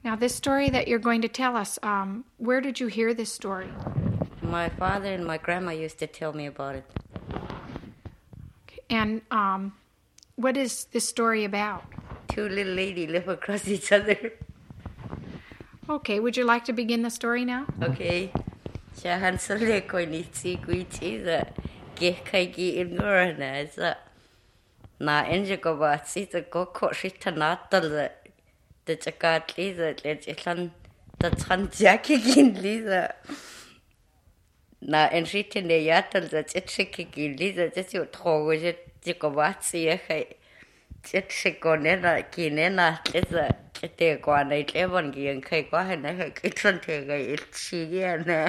Now, this story that you're going to tell us, where did you hear this story? My father and my grandma used to tell me about it. And what is this story about? Two little ladies live across each other. Okay, would you like to begin the story now? Okay. Siya hansole ko ni si kui chiza ke kai ki ingora na sa na enje ko ba si ta ko ko shita na tal the chakat liza le chlan ta chan jaki kin liza na enjite ne yatal da chike ki liza je trogo je ko ba si kai chike ko ne na ki ne na liza te ko na le bon gi kai ko ha na ki tron te ga chi ya na.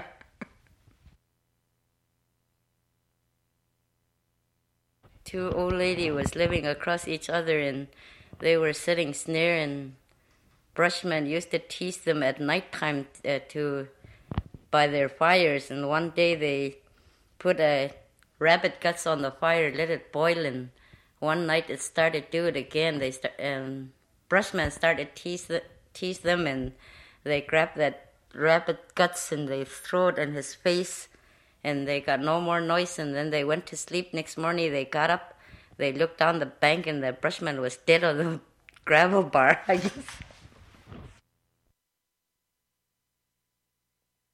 Two old lady was living across each other and they were sitting near, and Bushmen used to tease them at nighttime by their fires, and one day they put a rabbit guts on the fire, let it boil, and one night it started do it again. Bushmen started tease them, and they grabbed that rabbit guts and they threw it in his face. And they got no more noise, and then they went to sleep. Next morning, they got up, they looked down the bank, and the Bushmen was dead on the gravel bar, I guess.